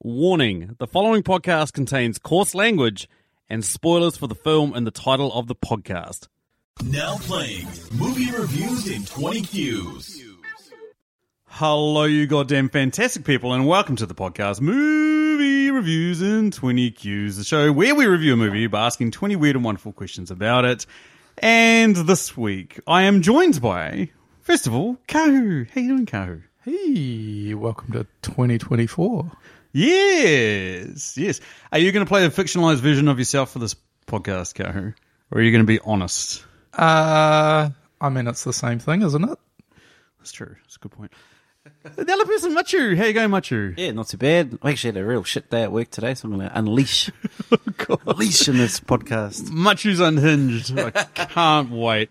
Warning, the following podcast contains coarse language and spoilers for the film and the title of the podcast. Now playing movie reviews in 20 Qs. Hello, you goddamn fantastic people, and welcome to the podcast Movie Reviews in 20 Qs, the show where we review a movie by asking 20 weird and wonderful questions about it. And this week, I am joined by, first of all, Kahu. How you doing, Kahu? Hey, welcome to 2024. Yes. Are you going to play a fictionalized version of yourself for this podcast, Kahu? Or are you going to be honest? I mean, it's the same thing, isn't it? That's true. That's a good point. The other person, Machu. How you going, Machu? Yeah, not too bad. I actually had a real shit day at work today, so I'm going to unleash in this podcast. Machu's unhinged. I can't wait.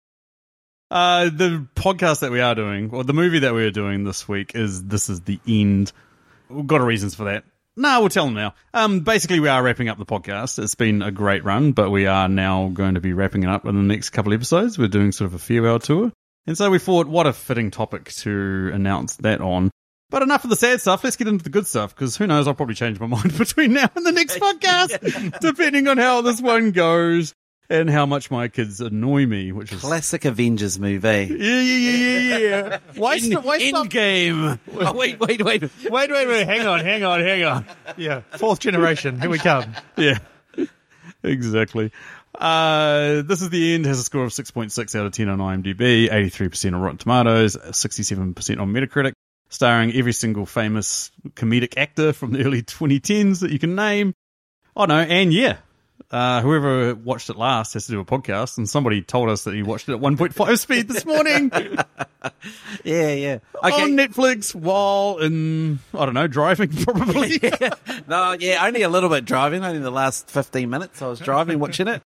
The podcast that we are doing, or the movie that we are doing this week This Is the End. We've got reasons for that. No, we'll tell them now. Basically, we are wrapping up the podcast. It's been a great run, but we are now going to be wrapping it up in the next couple of episodes. We're doing sort of a farewell tour. And so we thought, what a fitting topic to announce that on. But enough of the sad stuff. Let's get into the good stuff, because who knows, I'll probably change my mind between now and the next podcast, depending on how this one goes and how much my kids annoy me, which is... Classic Avengers movie. Yeah. Why stop? Endgame. Oh, wait. Hang on. Yeah, fourth generation. Here we come. Yeah, exactly. This Is the End has a score of 6.6 out of 10 on IMDb, 83% on Rotten Tomatoes, 67% on Metacritic, starring every single famous comedic actor from the early 2010s that you can name. Oh no, and yeah, whoever watched it last has to do a podcast, and somebody told us that he watched it at 1.5 speed this morning. Yeah. On Netflix while driving probably. Only a little bit driving. Only the last 15 minutes I was driving, watching it.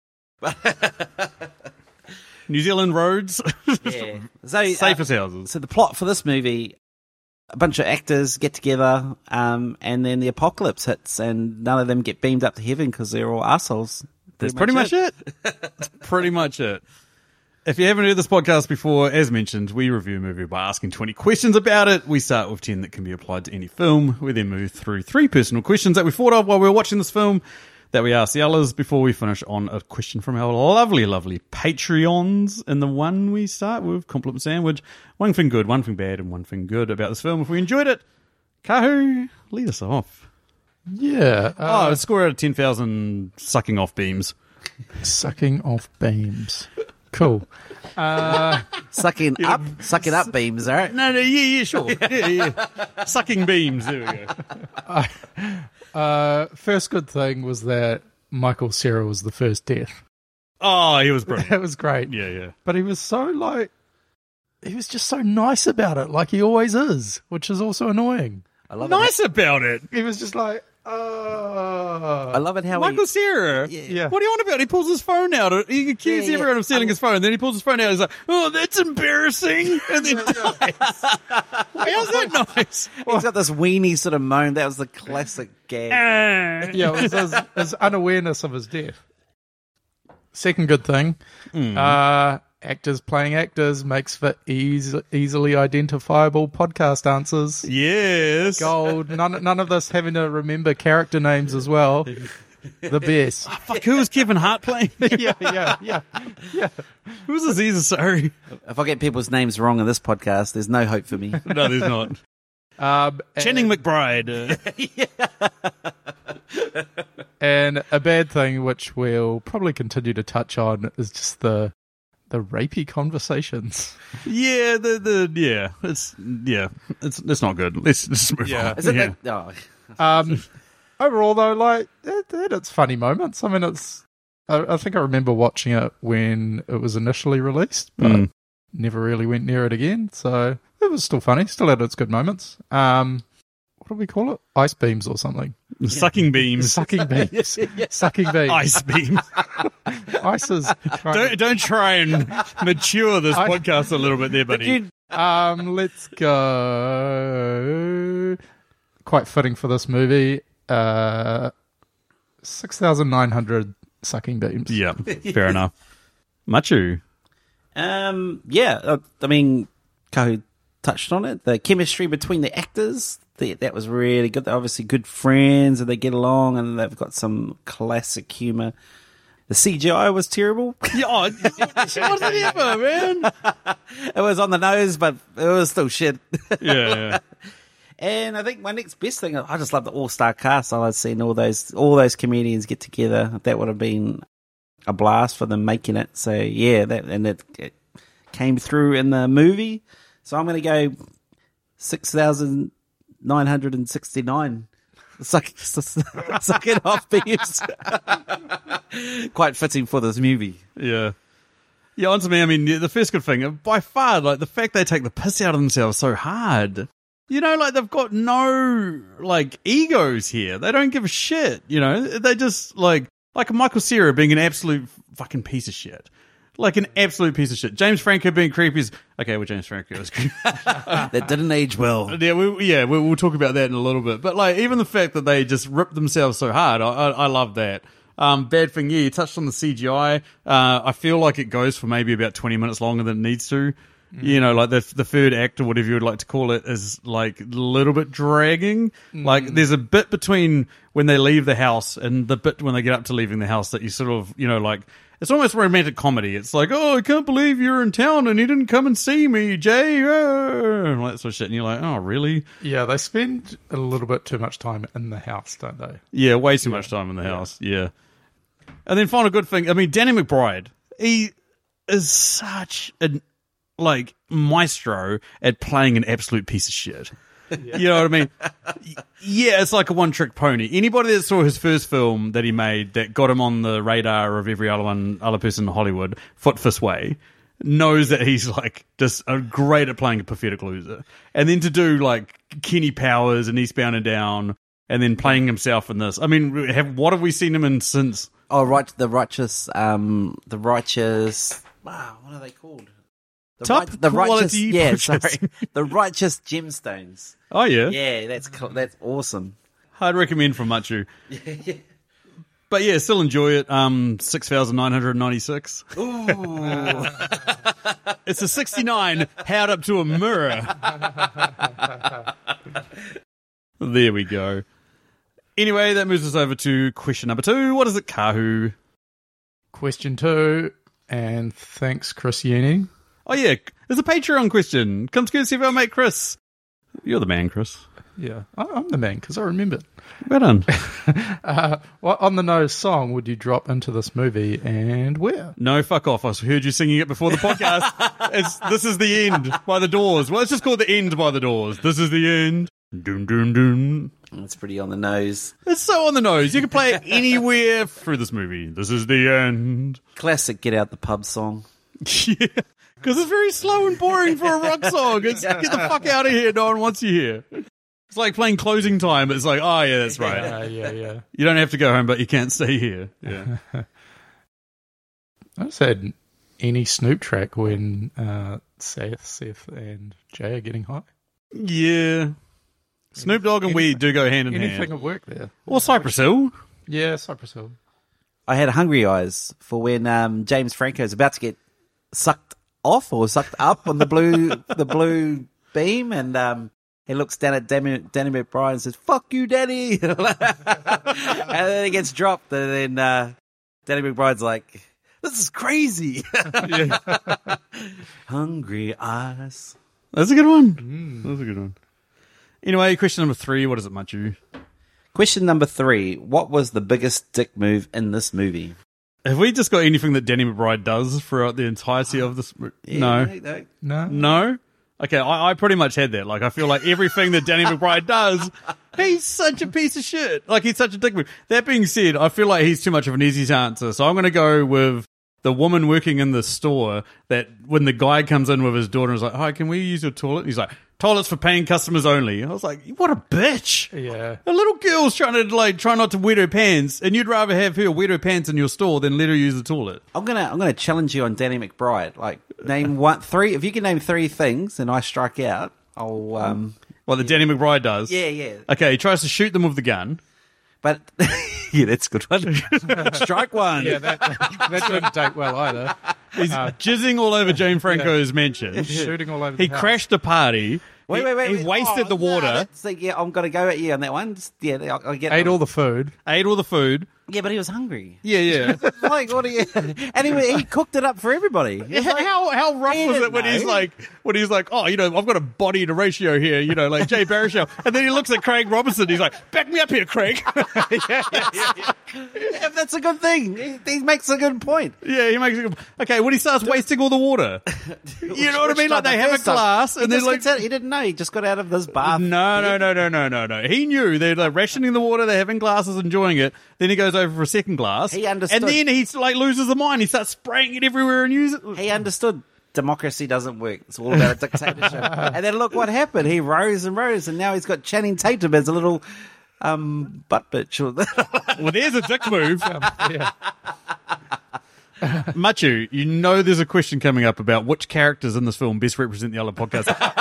New Zealand roads. Yeah. So, safest houses. So the plot for this movie, a bunch of actors get together, and then the apocalypse hits, and none of them get beamed up to heaven because they're all assholes. That's pretty much it. That's pretty much it. If you haven't heard this podcast before, as mentioned, we review a movie by asking 20 questions about it. We start with 10 that can be applied to any film. We then move through 3 personal questions that we thought of while we were watching this film that we ask the others before we finish on a question from our lovely Patreons. And the one we start with, Compliment Sandwich. One thing good, one thing bad, and one thing good about this film. If we enjoyed it, Kahu, lead us off. Yeah. A score out of 10,000 sucking off beams. Sucking off beams. Cool. Sucking up beams, all right? No, yeah, sure. Yeah. Sucking beams, there we go. First good thing was that Michael Cera was the first death. Oh, he was brilliant. That was great. Yeah. But he was he was just so nice about it, like he always is, which is also annoying. I love nice about it. He was just like, I love it how Michael Cera. Yeah. What do you want about? He pulls his phone out. He accuses everyone of stealing his phone. Then he pulls his phone out. He's like, "Oh, that's embarrassing," and then dies. How's that nice? He's got this weenie sort of moan. That was the classic gag. Yeah, it was his unawareness of his death. Second good thing, actors playing actors makes for easily identifiable podcast answers. Yes. Gold. None of this having to remember character names as well. The best. Fuck, who was Kevin Hart playing? Yeah. Who's Aziz Ansari? If I get people's names wrong in this podcast, there's no hope for me. No, there's not. Channing McBride. And a bad thing, which we'll probably continue to touch on, is just the rapey conversations. Yeah, it's not good. Let's just move on. Is it Overall, though, like it had its funny moments. I mean, I think I remember watching it when it was initially released, but never really went near it again. So it was still funny. Still had its good moments. What do we call it? Ice beams or something? Sucking beams. Sucking beams. Sucking beams. Ice beams. Ice is don't try and mature this podcast a little bit there, buddy. Let's go. Quite fitting for this movie. 6,900 sucking beams. Yeah, fair enough. Machu. I mean, Kahu touched on it. The chemistry between the actors, that was really good. They're obviously good friends and they get along and they've got some classic humour. The CGI was terrible. Yeah, she wasn't ever, man. It was on the nose, but it was still shit. Yeah. And I think my next best thing, I just love the all-star cast. I like seeing all those comedians get together. That would have been a blast for them making it. So yeah, it came through in the movie. So I'm going to go 6,969. Suck it off, Beers. Quite fitting for this movie. Yeah. Yeah, on to me, I mean, the first good thing, by far, like, the fact they take the piss out of themselves so hard. You know, like, they've got no, like, egos here. They don't give a shit, you know? They just, like Michael Cera being an absolute fucking piece of shit. Like, an absolute piece of shit. James Franco being creepy is... Okay, well, James Franco is creepy. That didn't age well. Yeah, we'll talk about that in a little bit. But, like, even the fact that they just rip themselves so hard, I love that. Bad thing, yeah, you touched on the CGI. I feel like it goes for maybe about 20 minutes longer than it needs to. You know, like the third act or whatever you would like to call it is like a little bit dragging. Like there's a bit between when they leave the house and the bit when they get up to leaving the house that you sort of, you know, like it's almost romantic comedy. It's like, oh, I can't believe you're in town and you didn't come and see me, Jay. And all that sort of shit. And you're like, oh, really? Yeah, they spend a little bit too much time in the house, don't they? Yeah, way too much time in the house. Yeah. And then final good thing, I mean, Danny McBride, he is such a, like, maestro at playing an absolute piece of shit. Yeah. You know what I mean? Yeah, it's like a one-trick pony. Anybody that saw his first film that he made that got him on the radar of every other person in Hollywood, Foot Fist Way, knows that he's, like, just great at playing a pathetic loser. And then to do, like, Kenny Powers and Eastbound and Down, and then playing himself in this. I mean, what have we seen him in since? Oh, right, the righteous, wow, what are they called? The righteous, yeah, sorry, the righteous gemstones. Oh yeah, yeah, that's awesome. I'd recommend from Machu. Yeah. But yeah, still enjoy it. 6,996. Ooh, it's a 69 held up to a mirror. There we go. Anyway, that moves us over to question number 2. What is it, Kahu? Question 2, and thanks, Chris Yeni. Oh, yeah, there's a Patreon question. Come to see if our mate Chris. You're the man, Chris. Yeah, I'm the man, because I remembered. Well done. What on the nose song would you drop into this movie, and where? No, fuck off. I heard you singing it before the podcast. This is the End by The Doors. Well, it's just called The End by The Doors. This is the end. Doom, doom, doom. It's pretty on the nose. It's so on the nose. You can play it anywhere through this movie. This is the end. Classic Get Out the Pub song. Yeah, because it's very slow and boring for a rock song. It's get the fuck out of here. No one wants you here. It's like playing Closing Time. It's like, oh, yeah, that's right. Yeah. You don't have to go home, but you can't stay here. Yeah. I just had any Snoop track when Seth, and Jay are getting high. Yeah. Snoop Dogg and weed do go hand in hand. Anything will work there. Or Cypress Hill. Yeah, Cypress Hill. I had hungry eyes for when James Franco is about to get sucked off or sucked up on the blue beam, and he looks down at Danny McBride and says, "Fuck you, Danny," and then he gets dropped, and then Danny McBride's like, "This is crazy." Hungry eyes. That's a good one. That's a good one. Anyway, question number 3. What is it, Machu? Question number 3. What was the biggest dick move in this movie? Have we just got anything that Danny McBride does throughout the entirety of this? No. No? Okay, I pretty much had that. Like, I feel like everything that Danny McBride does, he's such a piece of shit. Like, he's such a dick move. That being said, I feel like he's too much of an easy answer. So I'm going to go with the woman working in the store that when the guy comes in with his daughter and is like, "Hi, can we use your toilet?" He's like, "Toilets for paying customers only." I was like, what a bitch. Yeah. A little girl's trying to try not to wet her pants, and you'd rather have her wet her pants in your store than let her use the toilet. I'm gonna challenge you on Danny McBride. Like, name 3. If you can name 3 things and I strike out, I'll What the Danny McBride does. Yeah. Okay, he tries to shoot them with the gun. But yeah, that's a good one. Strike one. Yeah, that didn't take well either. He's jizzing all over James Franco's mansion. Shooting all over He the house. crashed a party. Wait. He wasted the water. I'm going to go at you on that one. I get Ate all the food. Ate all the food. Yeah, but he was hungry. Yeah. Like, what do you? And he cooked it up for everybody. It's like, how rough he was it didn't when know. he's like, oh, I've got a body to ratio here, like Jay Baruchel, and then he looks at Craig Robinson. He's like, back me up here, Craig. Yeah, that's a good thing. He makes a good point. Yeah, he makes it. Okay, when he starts wasting all the water, you know what I mean? Like they have a glass, and then like He didn't know. He just got out of this bath. no. He knew they're like rationing the water. They're having glasses, enjoying it. Then he goes over for a second glass. He understood. and then he like loses the mind. He starts spraying it everywhere and use it. He understood democracy doesn't work. It's all about a dictatorship. And then look what happened. He rose, and now he's got Channing Tatum as a little butt bitch. Well, there's a dick move. Yeah. Machu, there's a question coming up about which characters in this film best represent the other podcast.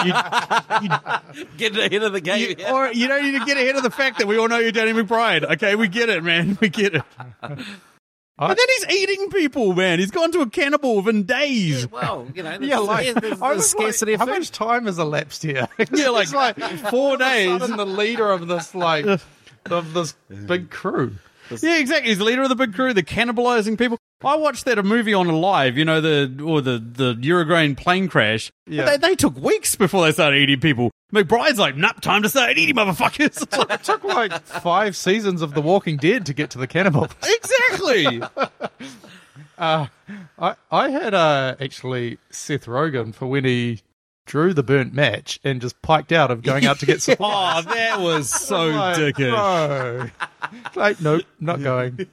Get ahead of the game. Or you don't need to get ahead of the fact that we all know you're Danny McBride. Okay, we get it, man. We get it. And then he's eating people, man. He's gone to a cannibal within days. Well, there's I was scarcity like, of how food. much time has elapsed here? Yeah, like, 4 days. And the leader of this of this big crew. Yeah, exactly. He's the leader of the big crew. They're cannibalizing people. I watched a movie on Alive, the Uruguayan plane crash. Yeah. They took weeks before they started eating people. McBride's like, nope, time to start eating motherfuckers. It took like 5 seasons of The Walking Dead to get to the cannibal. Exactly. I had actually Seth Rogen for when he drew the burnt match and just piked out of going out to get supplies. Oh, that was so Like, dickish. bro. Like, nope, not going.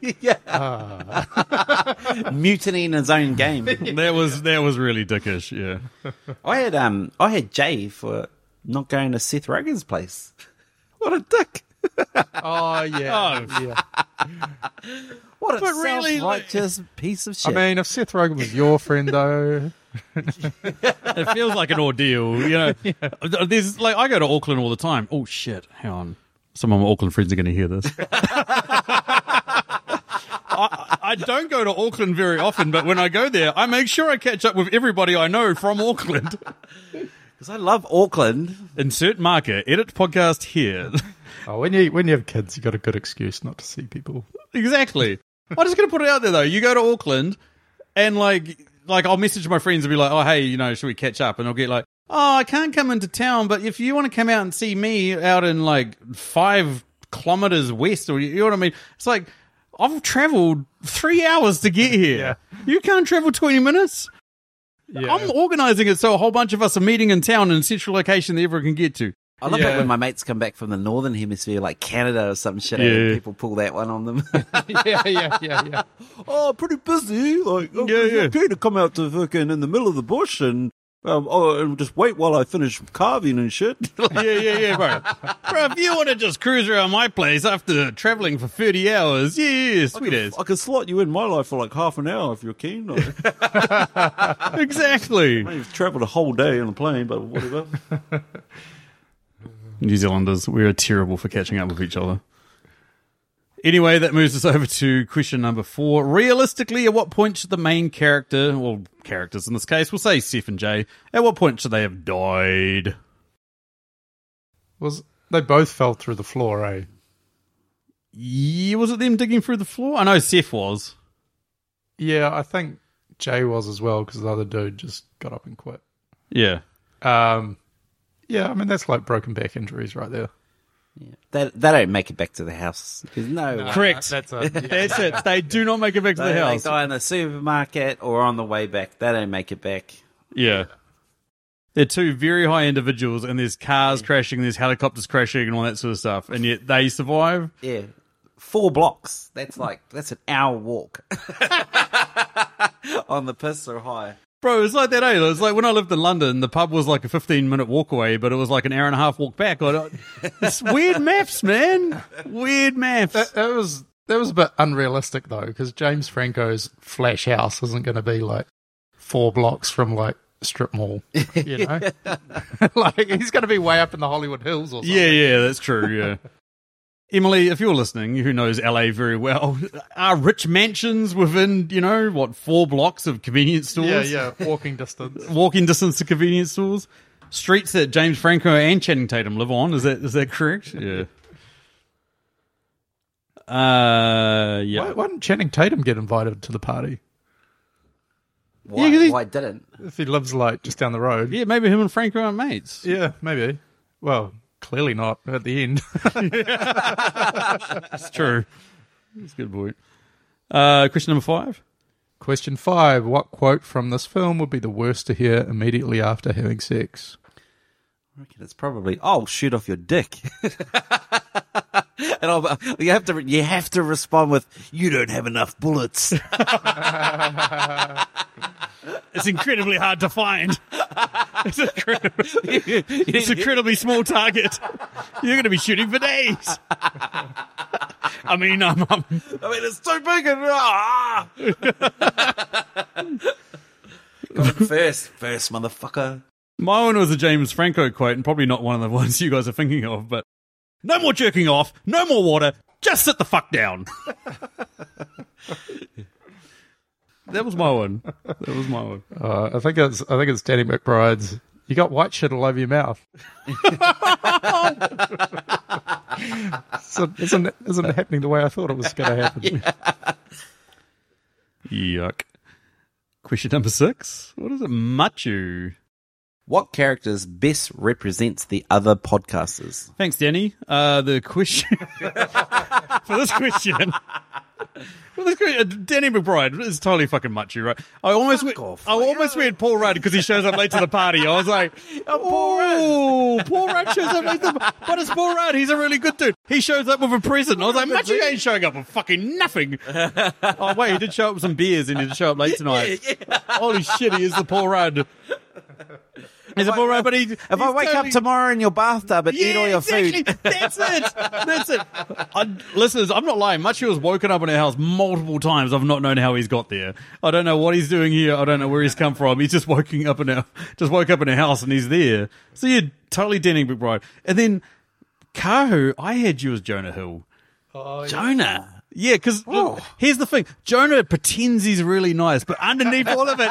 Mutiny in his own game. That was really dickish, yeah. I had Jay for not going to Seth Rogen's place. What a dick. Oh, yeah. Oh. Yeah. What a But really, self-righteous piece of I shit. mean, if Seth Rogen was your friend, though, It feels like an ordeal, There's like I go to Auckland all the time. Oh shit, hang on. Some of my Auckland friends are going to hear this. I don't go to Auckland very often, but when I go there, I make sure I catch up with everybody I know from Auckland. Because I love Auckland. Insert marker, edit podcast here. when you have kids, you got a good excuse not to see people. Exactly. I'm just going to put it out there though. You go to Auckland and like I'll message my friends and be like, oh, hey, should we catch up? And I'll get like, oh, I can't come into town, but if you want to come out and see me out in like 5 kilometers west, or you know what I mean? It's like, I've traveled 3 hours to get here. Yeah. You can't travel 20 minutes. Yeah. I'm organizing it so a whole bunch of us are meeting in town in a central location that everyone can get to. I love Yeah. it when my mates come back from the northern hemisphere, like Canada or some shit, Yeah. and people pull that one on them. yeah. Oh, pretty busy. Like, Yeah. okay to come out to fucking in the middle of the bush and just wait while I finish carving and shit. Yeah, bro. Bro, if you want to just cruise around my place after traveling for 30 hours, yeah, sweet as. I can slot you in my life for like half an hour if you're keen. Exactly. You've travelled a whole day on a plane, but whatever. New Zealanders, we are terrible for catching up with each other. Anyway, that moves us over to question number 4. Realistically, at what point should the main character, well, characters in this case, we'll say Seth and Jay, at what point should they have died? They both fell through the floor, eh? Yeah, was it them digging through the floor? I know Seth was. Yeah, I think Jay was as well, because the other dude just got up and quit. Yeah. Yeah, I mean, that's like broken back injuries right there. They don't make it back to the house. There's no. Correct. That's it. That's it. They do not make it back to the They house. die in the supermarket or on the way back. They don't make it back. Yeah. They're 2 very high individuals, and there's cars crashing, there's helicopters crashing, and all that sort of stuff, and yet they survive. Yeah. 4 blocks. That's an hour walk. On the piss or high. Bro, it's like that, eh? It's like when I lived in London, the pub was like a 15-minute walk away, but it was like an hour and a half walk back. It's weird maths, man. Weird maths. That was a bit unrealistic, though, because James Franco's Flash House isn't going to be like 4 blocks from like a strip mall, you know? Like, he's going to be way up in the Hollywood Hills or something. Yeah, that's true, yeah. Emily, if you're listening, who knows LA very well, are rich mansions within, 4 blocks of convenience stores? Yeah, walking distance. Walking distance to convenience stores? Streets that James Franco and Channing Tatum live on, is that correct? Yeah. Yeah. Why didn't Channing Tatum get invited to the party? Why? Yeah, 'cause Why didn't? If he lives like just down the road. Yeah, maybe him and Franco are mates. Yeah, maybe. Well, clearly not at the end. That's true. That's a good point. Question number 5. Question 5. What quote from this film would be the worst to hear immediately after having sex? I reckon it's probably, "Oh, shoot off your dick." And you have to respond with, "You don't have enough bullets." It's incredibly hard to find. It's incredibly small target. You're going to be shooting for days. I mean, it's too big. First, motherfucker. my one was a James Franco quote, and probably not one of the ones you guys are thinking of, but no more jerking off, no more water, just sit the fuck down. That was my one. I think it's Danny McBride's. You got white shit all over your mouth. So isn't it happening the way I thought it was going to happen? Yuck. Question number 6. What is it? Machu. What characters best represents the other podcasters? Thanks, Danny. The question for this question. Danny McBride is totally fucking Machu, right? I almost went Paul Rudd because he shows up late to the party. I was like, Paul Rudd shows up late to the but it's Paul Rudd. He's a really good dude. He shows up with a present. I was like, Machu ain't showing up with fucking nothing. Oh, wait, he did show up with some beers and he did show up late tonight. Holy shit, he is the Paul Rudd. He's a Paul Rudd, but if I wake up tomorrow in your bathtub and eat all your food. That's it. Listeners, I'm not lying. Machu has woken up in our house multiple times. I've not known how he's got there. I don't know what he's doing here. I don't know where he's come from. He's just woke up in our house and he's there. So you're totally Danny McBride. And then Kahu, I had you as Jonah Hill. Oh, Jonah. Yeah, because here's the thing. Jonah pretends he's really nice, but underneath all of it,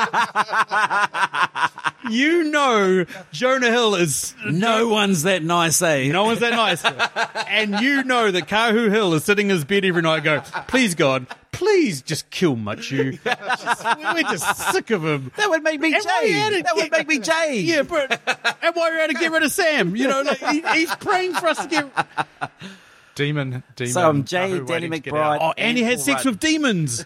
Jonah Hill is... No one's that nice, eh? No one's that nice. And you know that Kahu Hill is sitting in his bed every night going, please, God, please just kill Machu. We're just sick of him. That would make me Jay. That would make me Jay. Yeah, but... And while you're out to get rid of Sam, he's praying for us to get... Demon. So I'm Jay, Danny McBride. Oh, and he has sex with demons.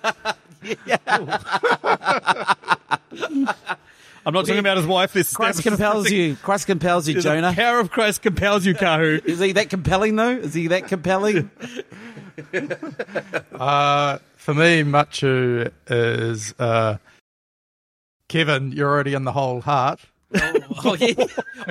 I'm not talking about his wife. Christ compels you, Jonah. The power of Christ compels you, Kahu. Is he that compelling, though? Is he that compelling? For me, Machu is Kevin, you're already in the whole heart. Oh yeah.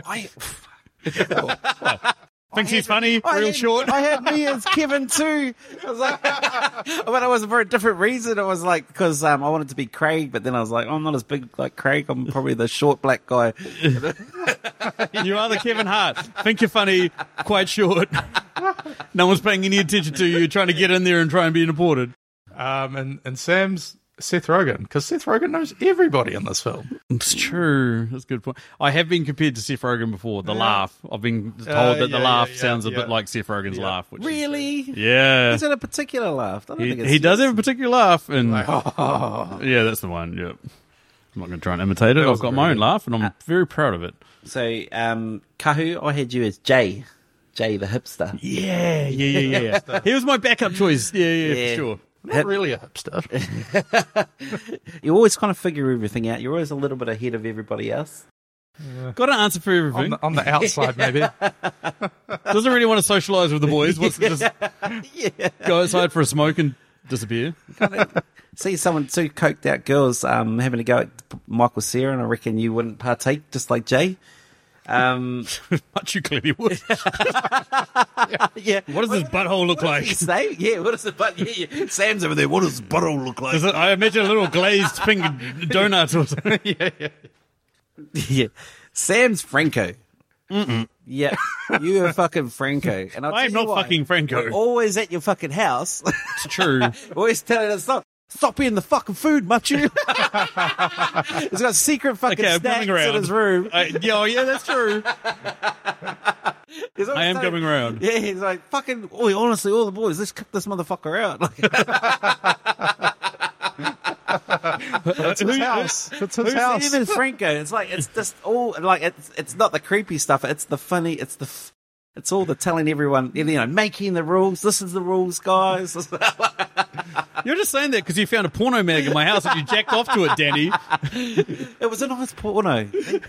Thinks he's funny, real short. I had me as Kevin too. I was like, but it was for a different reason. It was like because I wanted to be Craig, but then I was like, I'm not as big like Craig. I'm probably the short black guy. You are the Kevin Hart. Think you're funny, quite short. No one's paying any attention to you. You're trying to get in there and try and be important. And Sam's Seth Rogen, because Seth Rogen knows everybody in this film. It's true. That's a good point. I have been compared to Seth Rogen before. The laugh. I've been told that the laugh sounds a bit like Seth Rogen's laugh. Which really? Yeah. Is it a particular laugh? I don't think it's he does have a particular laugh. And yeah, that's the one. Yep. I'm not going to try and imitate it. I've got my own laugh, and I'm very proud of it. So, Kahu, I had you as Jay the hipster. Yeah. He was my backup choice. Yeah, for sure. Not really a hipster. You always kind of figure everything out. You're always a little bit ahead of everybody else. Got to answer for everything. On the outside, maybe. Doesn't really want to socialise with the boys. Wants to just go outside for a smoke and disappear. See two coked out girls having a go at Michael Cera, and I reckon you wouldn't partake, just like Jay. Much you clearly would. Yeah. What does his butthole look like? Say? Yeah, what does the butt? Yeah. Sam's over there. What does his butthole look like? I imagine a little glazed pink donut or something. Yeah. Sam's Franco. Yeah, you are fucking Franco. And I am not fucking Franco. We're always at your fucking house. It's true. Always telling us, stop eating the fucking food, Machu. He's got secret fucking I'm snacks coming around. in his room. Yeah, that's true. He's always I am saying- coming around. Yeah, he's like, fucking, honestly, all the boys, let's kick this motherfucker out. It's his house. It's his house. Even Franco, it's like, it's just all, like, it's not the creepy stuff, it's the funny, it's all the telling everyone, making the rules, this is the rules, guys. You're just saying that because you found a porno mag in my house and you jacked off to it, Danny. It was a nice porno.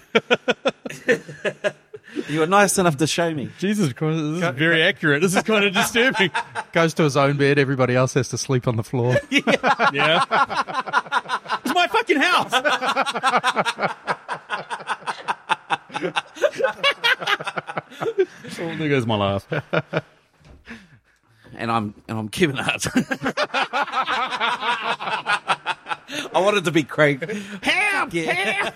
You were nice enough to show me. Jesus Christ, this is very accurate. This is kind of disturbing. Goes to his own bed. Everybody else has to sleep on the floor. Yeah. It's my fucking house. Oh, there goes my laugh. And I'm Kevin Hart. I wanted to be Craig. Help! Yeah.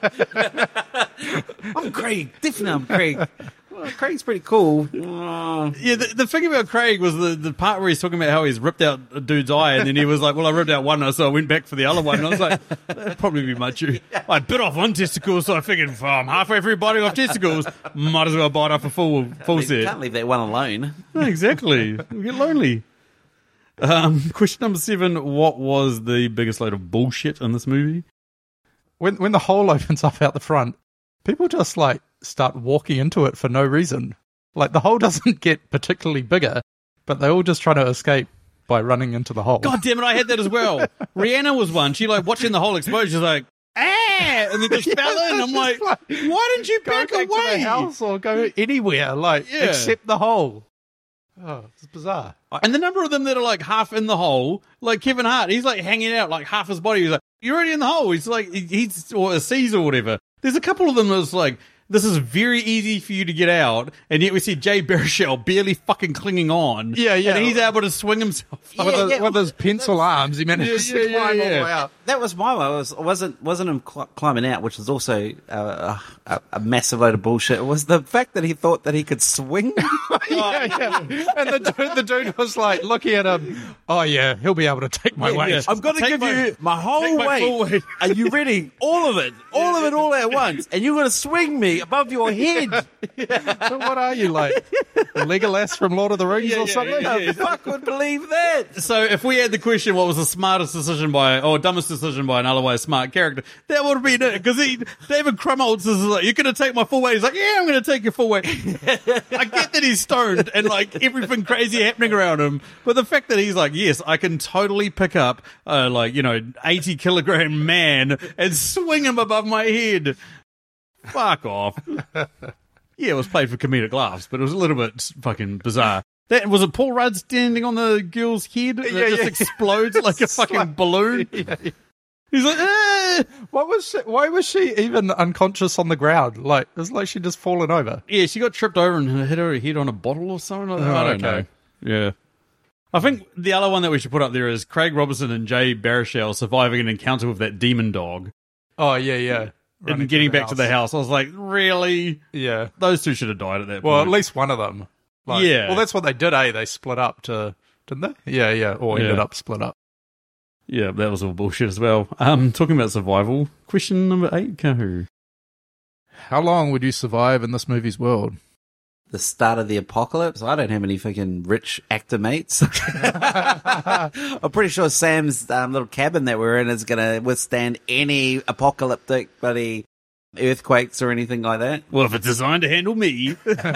I'm Craig. Definitely I'm Craig. Well, Craig's pretty cool. Yeah, the thing about Craig was the part where he's talking about how he's ripped out a dude's eye, and then he was like, well, I ripped out one, so I went back for the other one. And I was like, that'd probably be much. I bit off one testicle, so I figured, if I'm halfway through biting off testicles, might as well bite off a full set. Can't leave that one alone. No, exactly. We get lonely. Question number 7, what was the biggest load of bullshit in this movie? When the hole opens up out the front, people just like start walking into it for no reason. Like the hole doesn't get particularly bigger, but they're all just trying to escape by running into the hole. God damn it, I had that as well. Rihanna was one. She like watching the whole explosion, she's like, and then just fell in. I'm like, why didn't you Go back back away? to the house or go anywhere, except the hole. Oh, it's bizarre. And the number of them that are like half in the hole, like Kevin Hart, he's like hanging out like half his body. He's like, you're already in the hole. He's like, he's or a seas or whatever. There's a couple of them that's like, this is very easy for you to get out, and yet we see Jay Baruchel barely fucking clinging on. Yeah. And he's able to swing himself. With those pencil arms, he managed to climb all the way out. That was my one. It wasn't him climbing out, which was also a massive load of bullshit. It was the fact that he thought that he could swing. Yeah. And the dude was like looking at him. Oh yeah, he'll be able to take my weight. yeah. I'm going to Take give you my whole take my full weight. weight. Are you ready? All of it all at once. And you're going to swing me above your head. So what are you, like Legolas from Lord of the Rings or something? Who the fuck would believe that? So if we had the question, what was the smartest decision or dumbest decision by an otherwise smart character, that would have been it. Because David Krumholtz is like, you're going to take my full weight. He's like, yeah, I'm going to take your full weight. I get that he's stoned and like everything crazy happening around him. But the fact that he's like, yes, I can totally pick up 80 kilogram man and swing him above my head. Fuck off. Yeah, it was played for comedic laughs, but it was a little bit fucking bizarre. That was it. Paul Rudd standing on the girl's head that just explodes like a fucking balloon. Yeah. He's like, eh. Why was she even unconscious on the ground? Like, it's like she'd just fallen over. Yeah, she got tripped over and hit her head on a bottle or something. I don't know. Yeah. I think the other one that we should put up there is Craig Robinson and Jay Baruchel surviving an encounter with that demon dog Oh, yeah. Running and getting through back to the house. I was like, really? Yeah. Those two should have died at that Well, point. at least one of them. Yeah. Well, that's what they did, They split up didn't they? Yeah. Or ended up split up. Yeah, that was all bullshit as well. Talking about survival, question number 8, Kahu. How long would you survive in this movie's world? The start of the apocalypse. I don't have any fucking rich actor mates. I'm pretty sure Sam's little cabin that we're in is going to withstand any apocalyptic bloody earthquakes or anything like that. Well, if it's designed to handle me.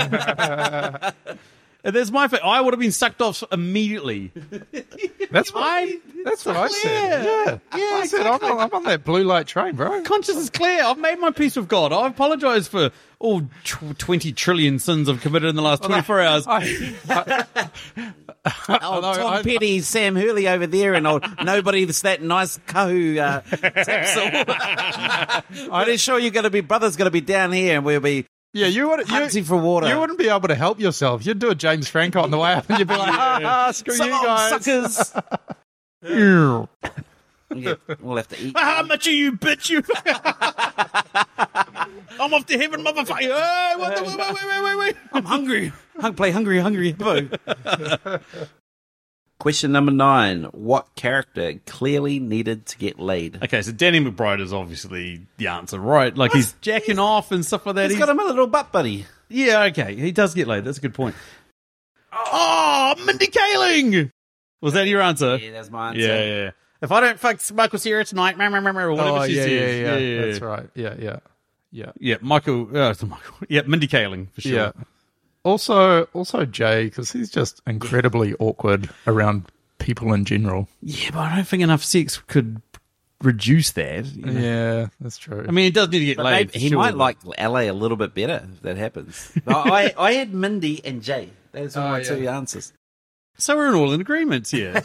And there's my I would have been sucked off immediately. That's what I said. Yeah. I said, I'm on that blue light train, bro. Conscience is clear. I've made my peace with God. I apologize for all 20 trillion sins I've committed in the last 24 hours. Tom Petty, Sam Hurley over there, and nobody that's that nice Kahu Tapsel. I'm sure you're going to be, brother's going to be down here, and we'll be Yeah, hunting for water. You wouldn't be able to help yourself. You'd do a James Franco on the way up, and you'd be like, screw So you long, guys. suckers. Yeah, we'll have to eat. How much are you, bitch? You. I'm off to heaven, motherfucker. Hey, wait. I'm hungry. Play hungry hippo. Question number 9. What character clearly needed to get laid? Okay, so Danny McBride is obviously the answer, right? Like, he's jacking off and stuff like that. He's got him a little butt buddy. Yeah, okay. He does get laid. That's a good point. Oh, Mindy Kaling! Was that your answer? Yeah, that's my answer. Yeah. If I don't fuck Michael Cera tonight, or whatever she says. Yeah. That's right. Yeah. Yeah, Michael. Yeah, Mindy Kaling, for sure. Yeah. Also Jay, because he's just incredibly awkward around people in general. Yeah, but I don't think enough sex could reduce that. You know? Yeah, that's true. I mean, he does need to get But laid. maybe he sure, might but- like LA a little bit better if that happens. I had Mindy and Jay. Those are my two answers. So we're all in agreement here.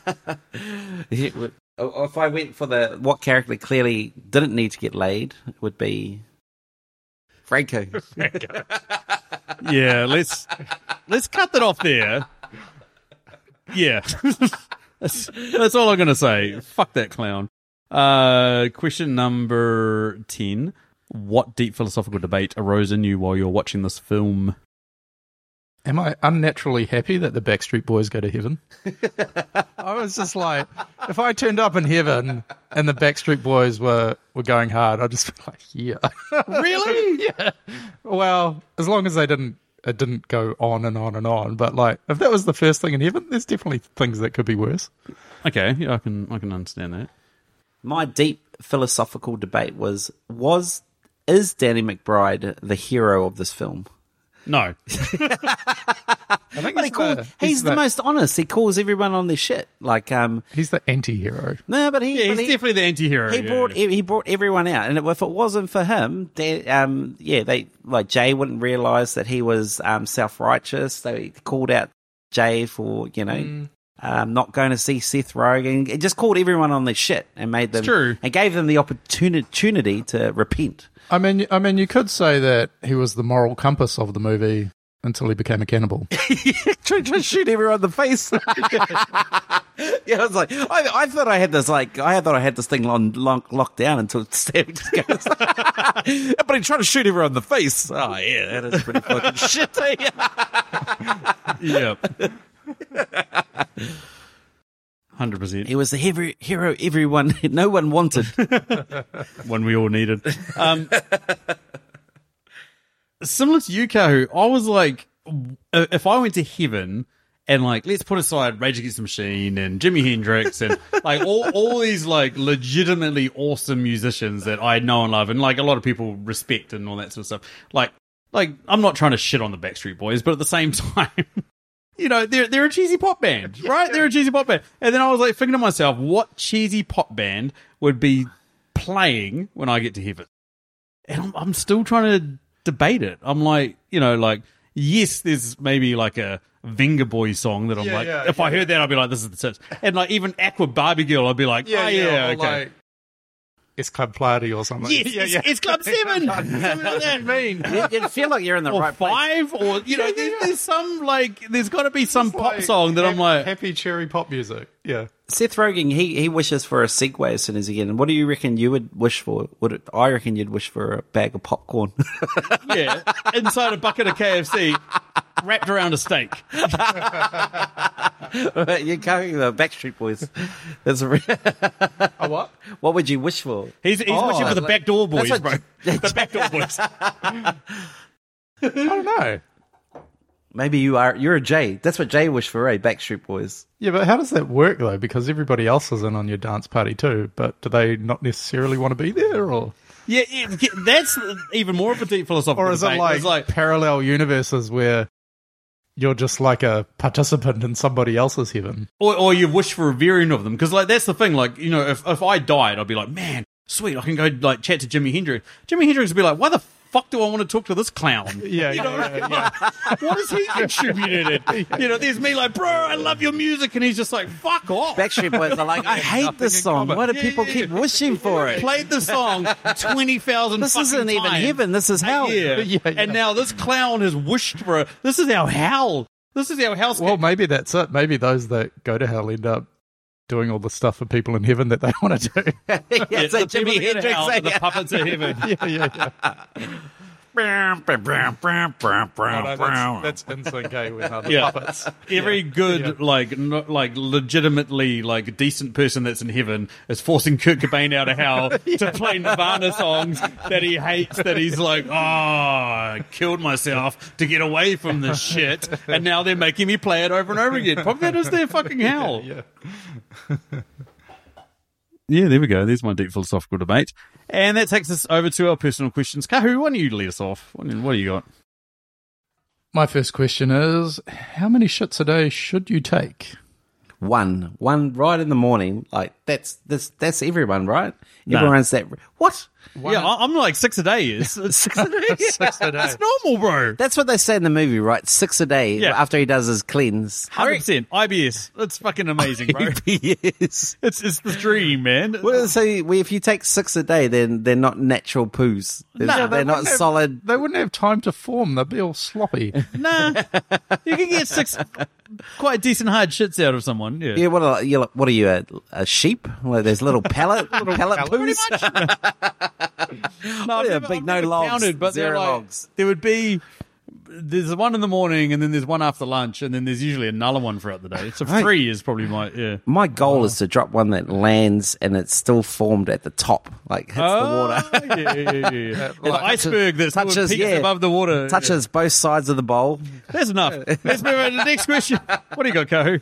If I went for the what character clearly didn't need to get laid, it would be Franco. Yeah, let's cut that off there. Yeah. That's all I'm going to say. Fuck that clown. Question number 10. What deep philosophical debate arose in you while you're watching this film? Am I unnaturally happy that the Backstreet Boys go to heaven? I was just like, if I turned up in heaven and the Backstreet Boys were going hard, I'd just be like, yeah. Really? Yeah. Well, as long as it didn't go on and on and on. But like, if that was the first thing in heaven, there's definitely things that could be worse. Okay, yeah, I can understand that. My deep philosophical debate is Danny McBride the hero of this film? No. I think He's the most honest. He calls everyone on their shit. Like, he's the anti-hero. no, but Yeah, he's definitely the anti-hero. He brought everyone out, and if it wasn't for him, Jay wouldn't realize that he was self-righteous. They called out Jay for not going to see Seth Rogen. It just called everyone on their shit and made them true. and gave them the opportunity to repent. I mean, you could say that he was the moral compass of the movie until he became a cannibal. Trying to shoot everyone in the face. Yeah, I was like, I thought I had this thing locked down until Steve just goes, but he tried to shoot everyone in the face. Oh yeah, that is pretty fucking shitty. Yep. 100%. He was the hero no one wanted. One we all needed. Similar to you, Kahu, I was like, if I went to heaven and like, let's put aside Rage Against the Machine and Jimi Hendrix and like all these like legitimately awesome musicians that I know and love and like a lot of people respect and all that sort of stuff. Like I'm not trying to shit on the Backstreet Boys, but at the same time, you know, they're a cheesy pop band, right? They're a cheesy pop band. And then I was like thinking to myself, what cheesy pop band would be playing when I get to heaven? And I'm still trying to debate it. I'm like, you know, like, yes, there's maybe like a Venga Boy song that I'm if I heard that, I'd be like, this is the tits. And like even Aqua Barbie Girl, I'd be like, okay. Like, it's Club Party or something. Yes, it's Club 7. Something like that. You feel like you're in the Or right place. 5, or, you know, there's some, like, there's got to be some pop song that I'm like... Happy cherry pop music. Yeah. Seth Rogen, he wishes for a Segway as soon as he gets in. What do you reckon you would wish for? I reckon you'd wish for a bag of popcorn. Yeah, inside a bucket of KFC, wrapped around a steak. You're going the Backstreet Boys. That's A what? What would you wish for? He's wishing for the Backdoor Boys, that's bro. what- The Backdoor Boys. I don't know. Maybe you're a Jay. That's what Jay wished for, Backstreet Boys. Yeah, but how does that work, though? Because everybody else is in on your dance party, too. But do they not necessarily want to be there, or...? Yeah, that's even more of a deep philosophical Or is it debate. like parallel universes where you're just like a participant in somebody else's heaven? Or you wish for a variant of them. Because, like, that's the thing. Like, you know, if I died, I'd be like, man, sweet, I can go, like, chat to Jimi Hendrix. Jimi Hendrix would be like, why the fuck do I want to talk to this clown? Yeah, You know, yeah. what has he contributed? You know, there's me like, bro, I love your music. And he's just like, fuck off. Backstreet Boys are like, I hate this song. Why do people keep wishing for it? Played the song 20,000 This fucking isn't even times. heaven. This is hell. Yeah. Yeah. And now this clown has wished for it. This is our hell. This is our hellscape. Well, maybe that's it. Maybe those that go to hell end up doing all the stuff for people in heaven that they want to do. It's like the people Jimi that get Hendrix. out, the puppets of heaven. That's instant gay with other Yeah. puppets. Every good, legitimately, decent person that's in heaven is forcing Kurt Cobain out of hell to play Nirvana songs that he hates, that he's like, I killed myself to get away from this shit, and now they're making me play it over and over again. Probably that is their fucking hell. Yeah, there we go. There's my deep philosophical debate. And that takes us over to our personal questions. Kahu, why don't you lead us off? What do you got? My first question is, how many shits a day should you take? One right in the morning. Like that's everyone, right? No. Everyone's that. What? Yeah, I'm like 6 a day is. 6 a day. 6 a day. That's normal, bro. That's what they say in the movie, right? 6 a day Yeah. after he does his cleanse. 100%. IBS. It's fucking amazing, bro. Yes. It's the dream, man. What do they say? If you take 6 a day, then they're not natural poos. No, they're not solid. They wouldn't have time to form. They'd be all sloppy. Nah. You can get 6 quite decent hard shits out of someone. Yeah. Yeah, what are you, a sheep? Well, there's little pallet poos. No, Yeah, big no logs, counted, but zero they're like, logs. there would be. There's one in the morning, and then there's one after lunch, and then there's usually another one throughout the day. So Right. 3 is probably my My goal is to drop one that lands and it's still formed at the top, like hits the water. Yeah. An iceberg that touches, peaks yeah. above the water. Touches both sides of the bowl. Yeah. That's enough. Let's move on to the next question. What do you got, Kahu?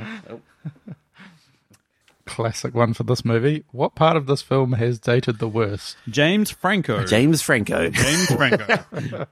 Classic one for this movie. What part of this film has dated the worst? James Franco. James Franco. James Franco.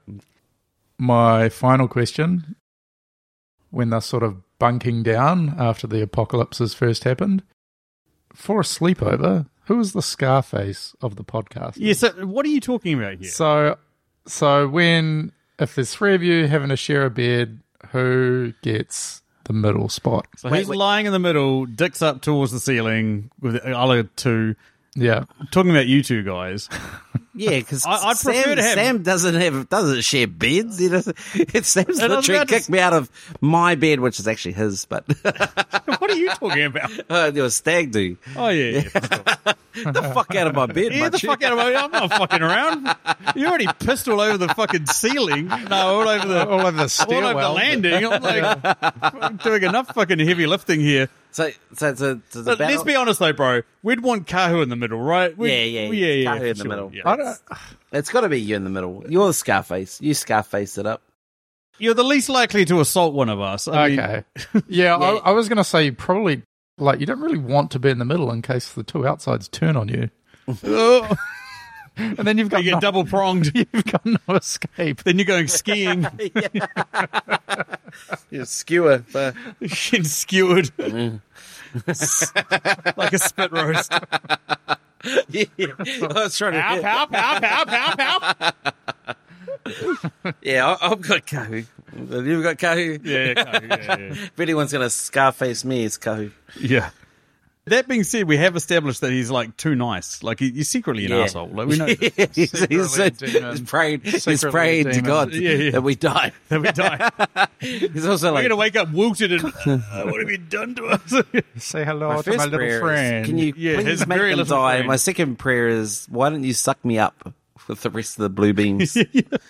My final question, when they're sort of bunking down after the apocalypse has first happened, for a sleepover, who is the Scarface of the podcast? Yeah, so what are you talking about here? So if there's 3 of you having to share a bed, who gets the middle spot? So he's lying in the middle, dicks up towards the ceiling with the other two. Yeah. Talking about you two guys. Yeah, because I'd prefer to have- Sam doesn't share beds. He doesn't. Sam's And I was literally about to kicked me out of my bed, which is actually his. But What are you talking about? there was stag do. Oh, yeah. The fuck out of my bed, Get the Munchie. fuck out of my... I'm not fucking around. You already pissed all over the fucking ceiling. No, all over the the stairwell. all over the landing. I'm like doing enough fucking heavy lifting here. So the But let's battle. be honest though, bro. We'd want Kahu in the middle, right? Yeah. Kahu for in the sure. middle. Yeah. I don't, It's got to be you in the middle. You're the Scarface. You Scarface it up. You're the least likely to assault one of us. I mean, okay. Yeah, I was going to say probably, you don't really want to be in the middle in case the two outsides turn on you. oh, And then you've got you get double pronged. you've got no escape. Then you're going skiing You skewer. and skewered like a spit roast. Yeah. I was trying to. Pow, pow, pow, pow, pow, pow. Yeah, I've got Kahu. You've got Kahu. Yeah, Kahu, yeah. If anyone's going to Scarface me, it's Kahu. Yeah. That being said, we have established that he's like too nice. Like he's secretly an asshole. Like we know this. he's praying to God Yeah. that we die. That we die. He's also We're like, gonna wake up wilted and what have you done to us? Say hello my to my first little prayer friend. is, can you Yeah, his please make very them little die? friend. My second prayer is, why don't you suck me up with the rest of the blue beams?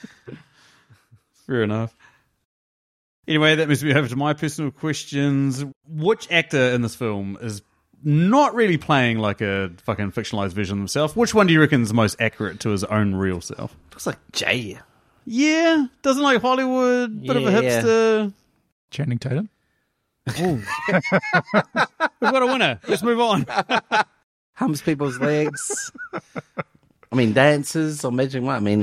Fair enough. Anyway, that moves me over to my personal questions. Which actor in this film is not really playing like a fucking fictionalized version of himself? Which one do you reckon is most accurate to his own real self? Looks like Jay. Yeah, doesn't like Hollywood, bit of a Yeah. hipster. Channing Tatum. We've got a winner. Let's move on. Hums people's legs. I mean, dances or magic. I mean,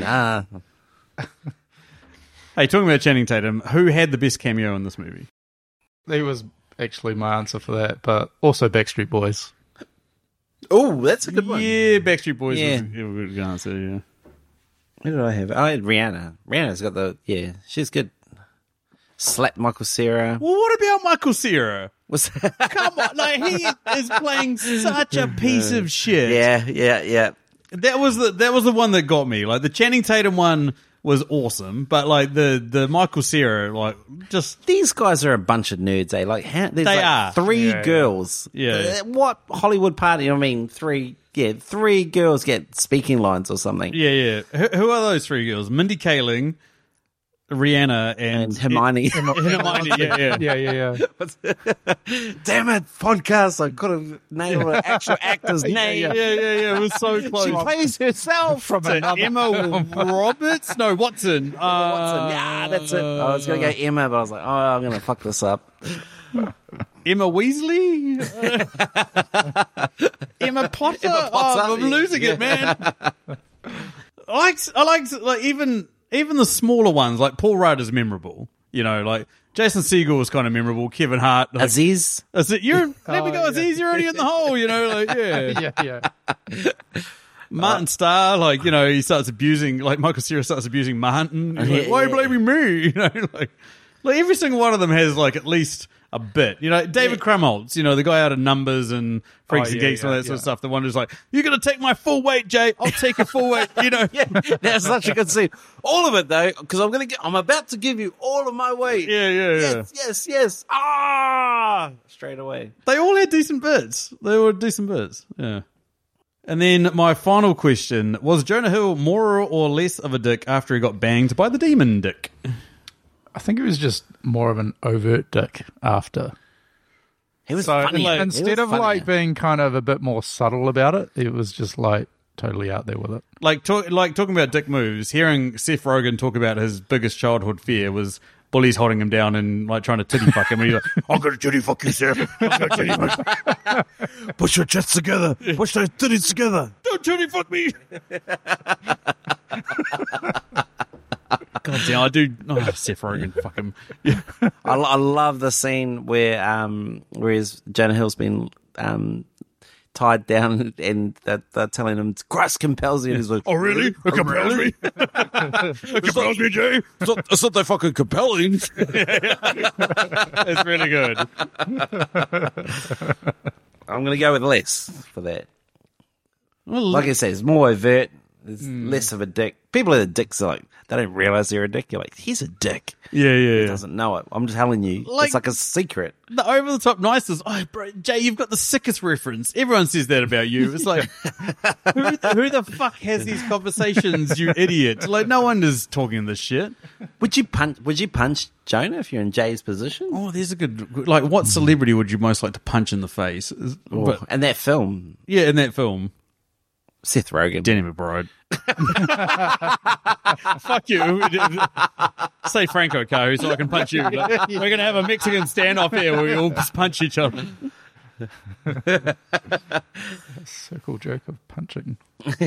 Hey, talking about Channing Tatum, who had the best cameo in this movie? He was actually my answer for that, but also Backstreet Boys. oh, that's a good one. Yeah, Backstreet Boys Yeah. was a good answer, yeah. Who did I have? I had Rihanna. Rihanna's got she's good. Slap Michael Cera. Well, what about Michael Cera? Was Come on, like he is playing such a piece of shit. yeah. That was the one that got me. Like the Channing Tatum one was awesome, but like the Michael Cera, like just These guys are a bunch of nerds, eh? Like, there's They like are. 3 Yeah, girls. Yeah. What Hollywood party? I mean, 3 girls get speaking lines or something. yeah. Who are those 3 girls? Mindy Kaling, Rihanna, And Hermione. Hermione, yeah. Yeah. Damn it, podcast. I could have nailed an actual actor's name. Yeah. It was so close. She plays herself from Emma Roberts? No, Watson. Watson. Yeah, that's it. I was going to go Emma, but I was like, I'm going to fuck this up. Emma Weasley? Emma Potter? Emma Potter. Oh, I'm losing it, man. I liked like even the smaller ones, like Paul Rudd is memorable. You know, like Jason Segel was kind of memorable. Kevin Hart. Like, Aziz. let me go, Aziz, you're already in the hole, you know, like, yeah. Yeah. Martin Starr, like, you know, he starts abusing, like Michael Cera starts abusing Martin. He's like, why are you blaming me? You know, like every single one of them has like at least a bit. You know, David Krumholtz, you know, the guy out of Numbers and Freaks and Geeks and all that sort of stuff. The one who's like, you're going to take my full weight, Jay. I'll take your full weight, you know. Yeah, that's such a good scene. All of it though, because I'm about to give you all of my weight. Yeah. Yes. Straight away. They all had decent bits. They were decent bits. Yeah. And then my final question, was Jonah Hill more or less of a dick after he got banged by the demon dick? I think it was just more of an overt dick after. He was So funny. instead of like being kind of a bit more subtle about it, it was just like totally out there with it. Like talking about dick moves, hearing Seth Rogen talk about his biggest childhood fear was bullies holding him down and like trying to titty fuck him, and he's like, "I'm gonna titty fuck you, Seth. I'm gonna titty fuck you. Push your chests together. Push those titties together. Don't titty fuck me." God damn, I do. Oh, Seth Rogen, fuck him. Yeah. I love the scene where Jonah Hill's been tied down and they're telling him Christ compels you. And he's like, Oh, really? It compels me. It compels me, Jay. It's not that fucking compelling. It's really good. I'm going to go with less for that. Well, Like I say, it's more overt. There's less of a dick. People are dicks, are like, they don't realize they're a dick. You're like, he's a dick. yeah. He doesn't know it. I'm just telling you. Like- It's like a secret. The over the top niceness. Oh, bro, Jay, you've got the sickest reference. Everyone says that about you. It's like, who the fuck has these conversations, you idiot? Like, no one is talking this shit. Would you punch Jonah if you're in Jay's position? Oh, there's a good. Like, what celebrity would you most like to punch in the face? But, And that film, yeah, in that film, Seth Rogen. Danny McBride. Fuck you. Say Franco Cahu so I can punch you. Like, we're going to have a Mexican standoff here where we all just punch each other. Circle jerk of punching.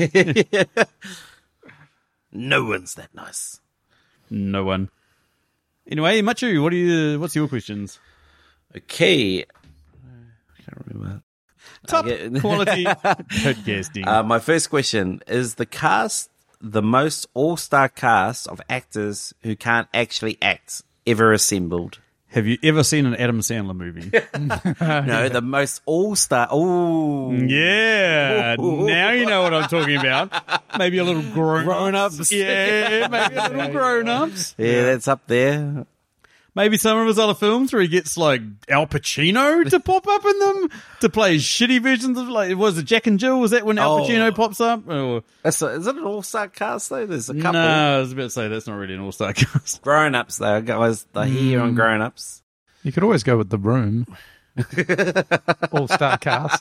No one's that nice. No one. Anyway, Machu, what's your questions? Okay. I can't remember. Top quality podcasting. My first question is the cast the most all-star cast of actors who can't actually act ever assembled? Have you ever seen an Adam Sandler movie? No, the most all-star. Oh, Yeah. Now you know what I'm talking about. Maybe a little grown-ups. Yeah, maybe a little grown-ups. Yeah, that's up there. Maybe some of his other films where he gets like Al Pacino to pop up in them to play shitty versions of like, was it Jack and Jill? Was that when Al Pacino pops up? Or, Is it an all-star cast though? There's a couple. no, I was about to say that's not really an all-star cast. Grown-ups though, guys. They're here on Grown-ups. You could always go with The Room. All-star cast.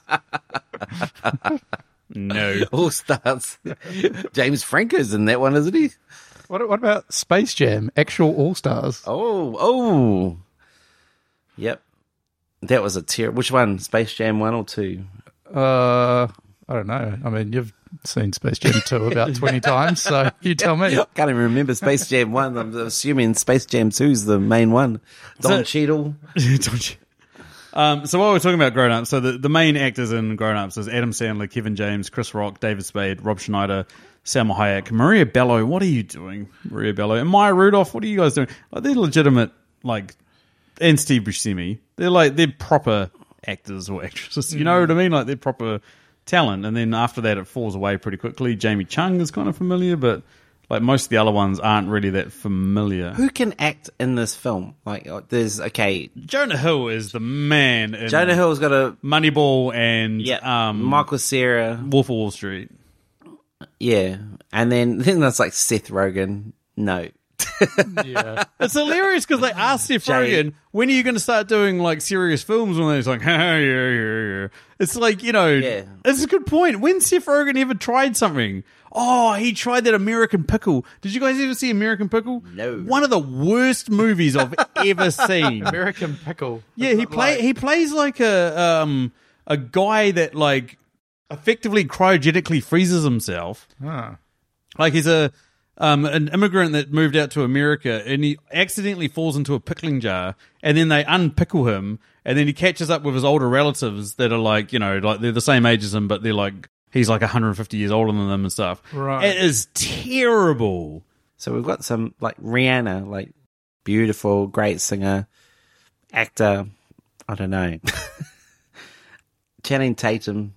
No. All-stars. James Franco's in that one, isn't he? What about Space Jam? Actual all-stars. Oh. Yep. That was a tier. Which one? Space Jam 1 or 2? I don't know. I mean, you've seen Space Jam 2 about 20 times, so you tell me. I can't even remember Space Jam 1. I'm assuming Space Jam 2 is the main one. Don Cheadle. So while we're talking about Grown Ups, so the main actors in Grown Ups is Adam Sandler, Kevin James, Chris Rock, David Spade, Rob Schneider, Salma Hayek, Maria Bello. What are you doing, Maria Bello? And Maya Rudolph. What are you guys doing? Like, they're legitimate, like, and Steve Buscemi. They're proper actors or actresses. You know what I mean? Like, they're proper talent. And then after that, it falls away pretty quickly. Jamie Chung is kind of familiar, but Like, most of the other ones aren't really that familiar. Who can act in this film? Like, there's Jonah Hill is the man in Jonah Hill's got a Moneyball and Michael Cera, Wolf of Wall Street. yeah, and then there's like Seth Rogen. No, Yeah. It's hilarious because they asked Seth Rogen, when are you going to start doing like serious films? When he's like, yeah. It's like, it's a good point. When Seth Rogen ever tried something? Oh, he tried that American Pickle. Did you guys ever see American Pickle? No. One of the worst movies I've ever seen. American Pickle. Yeah, he plays like a guy that like effectively cryogenically freezes himself. Ah. Like he's an immigrant that moved out to America, and he accidentally falls into a pickling jar, and then they unpickle him, and then he catches up with his older relatives that are like, like they're the same age as him, but they're like, he's like 150 years older than them and stuff. Right. It is terrible. so we've got some like Rihanna, like beautiful, great singer, actor. I don't know. Channing Tatum.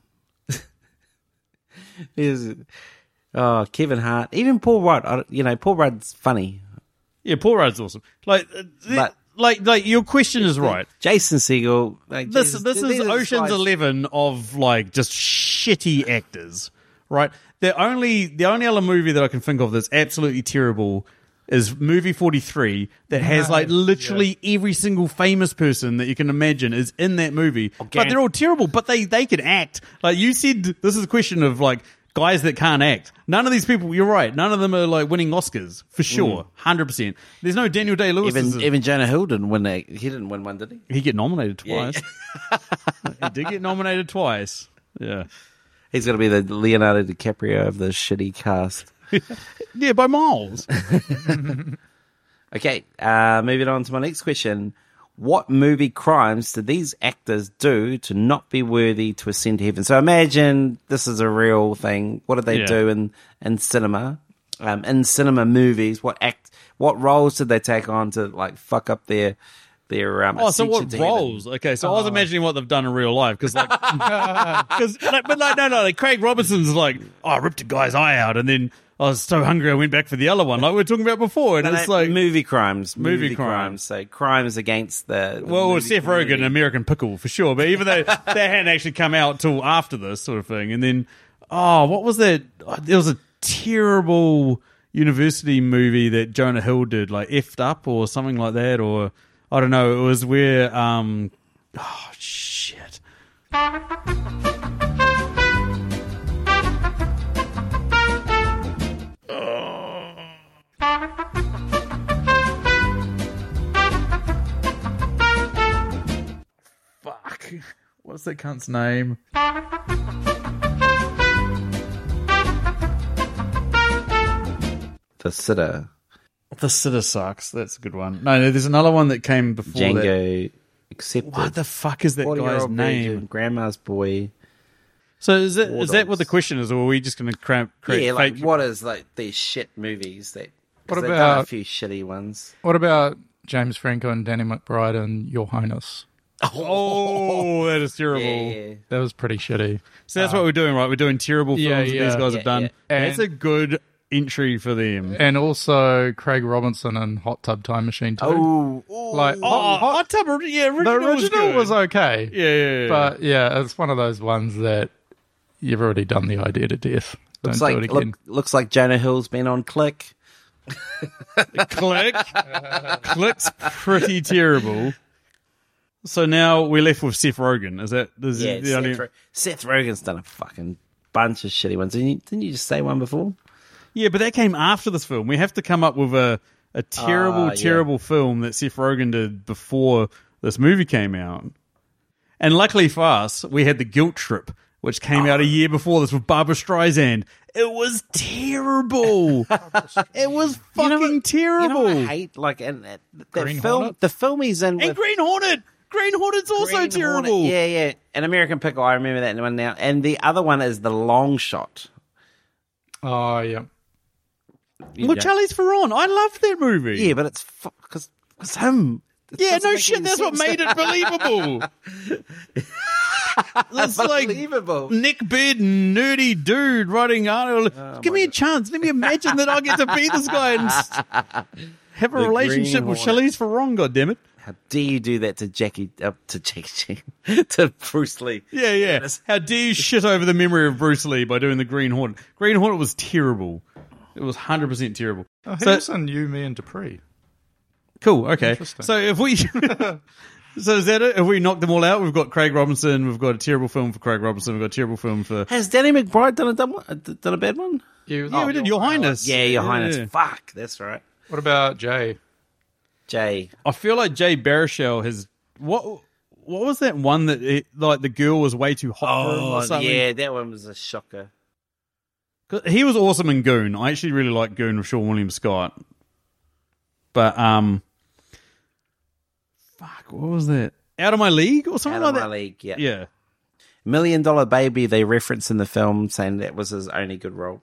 Kevin Hart, even Paul Rudd. Paul Rudd's funny. Yeah, Paul Rudd's awesome. Like, But- like your question is right. Jason Segel. Like, This Jesus, is these are Ocean's guys- 11 of like just shitty actors, right? The only other movie that I can think of that's absolutely terrible is movie 43 that has like literally every single famous person that you can imagine is in that movie. But they're all terrible, but they can act. Like you said, this is a question of like guys that can't act. None of these people, you're right, none of them are like winning Oscars for sure, 100%. There's no Daniel Day-Lewis. Even Jonah Hill didn't win. He didn't win one, did he? He get nominated twice. He did get nominated twice. Yeah. He's going to be the Leonardo DiCaprio of the shitty cast. Yeah, by miles. Okay, moving on to my next question. What movie crimes did these actors do to not be worthy to ascend to heaven? So imagine this is a real thing. What did they do in cinema? In cinema movies, what roles did they take on to like fuck up their so what ascension to roles? heaven? Okay, so I was imagining what they've done in real life because like Craig Robinson's like, I ripped a guy's eye out and then I was so hungry I went back for the other one, like we were talking about before, and it's like movie crimes. Movie crimes. So crimes against the well, Seth Rogen, community. American Pickle for sure, but even though that hadn't actually come out till after this sort of thing, and then what was that? There was a terrible university movie that Jonah Hill did, like Effed Up or something like that, or I don't know. It was where shit. Fuck. What's that cunt's name? The Sitter, The Sitter sucks. That's a good one. No, there's another one that came before that. Django Accepted. What the fuck is that 40-Year-Old guy's name? Virgin, Grandma's Boy. So is that what Dogs. the question is, or are we just going to create Yeah, like fake? what is like these shit movies that? 'cause What they've done a about- few shitty ones? What about James Franco and Danny McBride and Your Highness? Oh, that is terrible. Yeah. That was pretty shitty. So that's what we're doing, right? We're doing terrible films that these guys have done. yeah. That's And- a good entry for them. And also Craig Robinson and Hot Tub Time Machine too. Like Hot Tub, original the original was okay. Yeah. But yeah, it's one of those ones that you've already done the idea to death. Don't Looks do it again. looks like Jonah Hill's been on Click. Click. Click's pretty terrible. So now we're left with Seth Rogen. Is that Yeah, the only? Seth Rogen's done a fucking bunch of shitty ones. Didn't you just say one before? Yeah, but that came after this film. We have to come up with a terrible, terrible film that Seth Rogen did before this movie came out. And luckily for us, we had The Guilt Trip, which came out a year before this with Barbara Streisand. It was terrible. It was fucking terrible. You know what I hate? Like, and that Green film, Hornet? the film he's in And with Green Hornet. Green Hornet's also Green terrible. Hornet. Yeah. An American Pickle, I remember that one now. And the other one is The Long Shot. Oh yeah. Well, Charlize Theron. I loved that movie. Yeah, but it's because him. It Yeah, doesn't no make shit. any That's what sense. made it believable. This like Unbelievable. neckbeard nerdy dude writing Arnold. Give me a chance. Let me imagine that I get to be this guy and have a The relationship Green with Hornet. Charlize Theron. God damn it! How dare you do that to to Bruce Lee? Yeah. How dare you shit over the memory of Bruce Lee by doing the Green Hornet? Green Hornet was terrible. It was 100% terrible. Oh, he So- was in You, Me and Dupree. Cool. Okay. Interesting. So if we, so is that it? If we knock them all out, we've got Craig Robinson. We've got a terrible film for Craig Robinson. We've got a terrible film for. Has Danny McBride done a bad one? Yeah, we did Your Highness. Yeah, Your Highness. Fuck, that's right. What about Jay? Jay. I feel like Jay Baruchel has what was that one that like the girl was way too hot for him or something? yeah, that one was a shocker. 'Cause he was awesome in Goon. I actually really like Goon with Sean William Scott. But fuck, what was that? Out of My League or something Out of like My that? League, yeah. Yeah. $1 Million Baby, they reference in the film saying that was his only good role.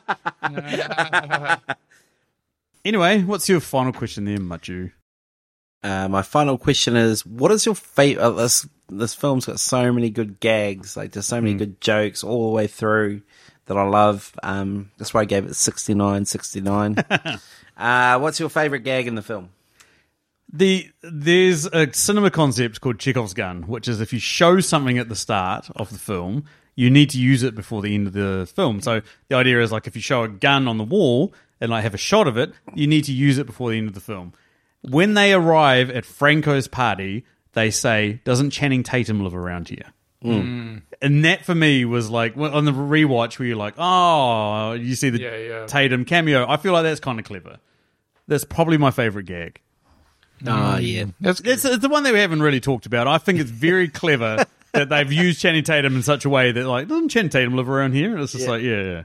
Anyway, what's your final question there, Machu? My final question is, what is your favorite? This film's got so many good gags, like there's so many good jokes all the way through that I love. That's why I gave it 69. What's your favorite gag in the film? There's a cinema concept called Chekhov's gun, which is if you show something at the start of the film, you need to use it before the end of the film. So the idea is like if you show a gun on the wall and like have a shot of it, you need to use it before the end of the film. When they arrive at Franco's party, they say, "Doesn't Channing Tatum live around here?" And that for me was like on the rewatch where you're like, oh, you see the Tatum cameo. I feel like that's kind of clever. That's probably my favorite gag. Oh, yeah. That's It's the one that we haven't really talked about. I think it's very clever that they've used Channing Tatum in such a way that, like, doesn't Channing Tatum live around here? It's just like, yeah.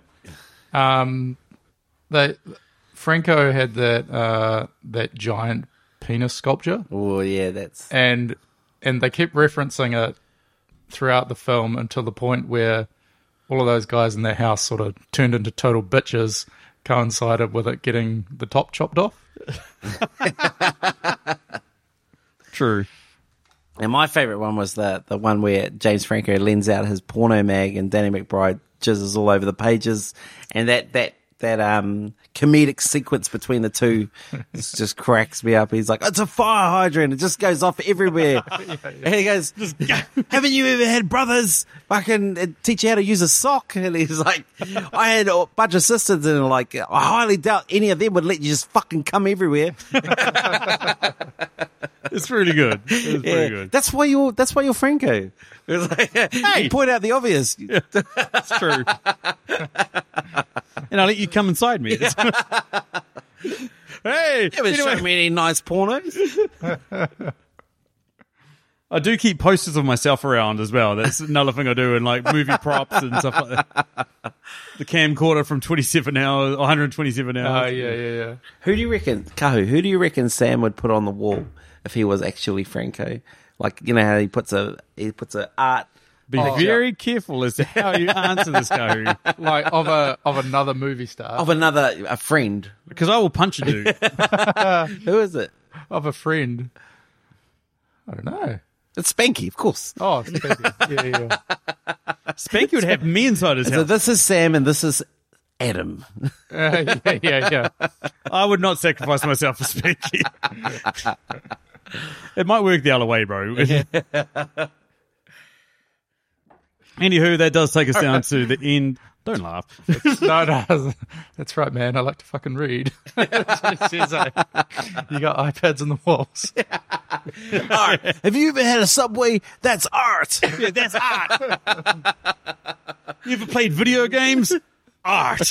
Franco had that giant penis sculpture, Oh, yeah, that's... and they kept referencing it throughout the film until the point where all of those guys in their house sort of turned into total bitches, coincided with it getting the top chopped off. True. And my favourite one was the one where James Franco lends out his porno mag and Danny McBride jizzes all over the pages, and that comedic sequence between the two just cracks me up. He's like, "It's a fire hydrant. It just goes off everywhere." And he goes, "Haven't you ever had brothers fucking teach you how to use a sock?" And he's like, "I had a bunch of sisters, and like I highly doubt any of them would let you just fucking come everywhere." It's really good. It's pretty good. That's why you're Franco. It's like, you point out the obvious. That's true. And I'll let you come inside me. Hey! Haven't shown me any nice pornos. I do keep posters of myself around as well. That's another thing I do in like movie props and stuff like that. The camcorder from 27 hours, 127 hours. Oh, yeah. Who do you reckon, Kahu, who do you reckon Sam would put on the wall if he was actually Franco? Like, you know how he puts a art. Be very careful as to how you answer this, Kahu, Like of another movie star. Of a friend. because I will punch a dude. Who is it? Of a friend. I don't know. It's Spanky, of course. Oh, yeah. Spanky would have me inside his So house. this is Sam and this is Adam. Yeah. I would not sacrifice myself for Spanky. It might work the other way, bro. Anywho, that does take us down to the end. Don't laugh. No, that's right, man. I like to fucking read. That's what it says, eh? You got iPads on the walls. Art. Have you ever had a Subway? That's art. Yeah, that's art. You ever played video games? Art.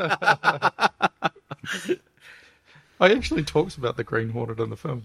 I actually talks about the Green Hornet in the film.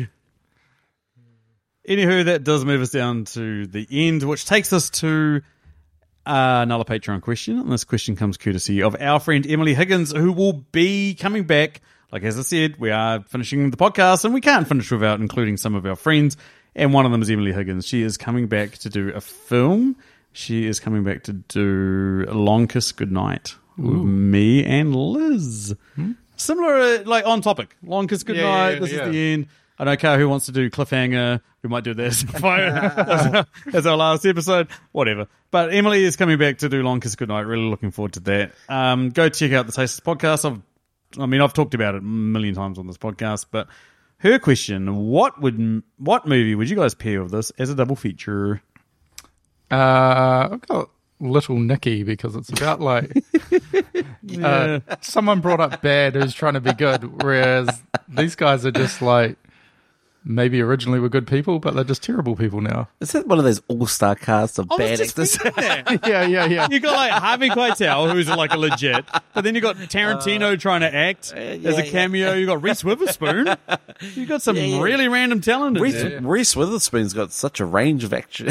Anywho, that does move us down to the end, which takes us to another Patreon question. And this question comes courtesy of our friend Emily Higgins, who will be coming back. Like, as I said, we are finishing the podcast, and we can't finish without including some of our friends. And one of them is Emily Higgins. She is coming back to do a film. She is coming back to do Long Kiss Goodnight with me and Liz. Similar, like, on topic. Long Kiss Goodnight. This is the end. I know Kahu wants to do Cliffhanger. We might do this as our last episode. Whatever. But Emily is coming back to do Long Kiss Goodnight. Really looking forward to that. Go check out the Tasters podcast. I've talked about it a million times on this podcast, but her question, what movie would you guys pair with this as a double feature? I've got Little Nicky because it's about like someone brought up bad who's trying to be good, whereas these guys are just like maybe originally were good people, but they're just terrible people now. Is that one of those all-star casts of bad actors? Yeah. You got like Harvey Keitel, who's like a legit, but then you got Tarantino trying to act as a cameo. You got Reese Witherspoon. You got some really random talent. Reese Witherspoon's got such a range of action.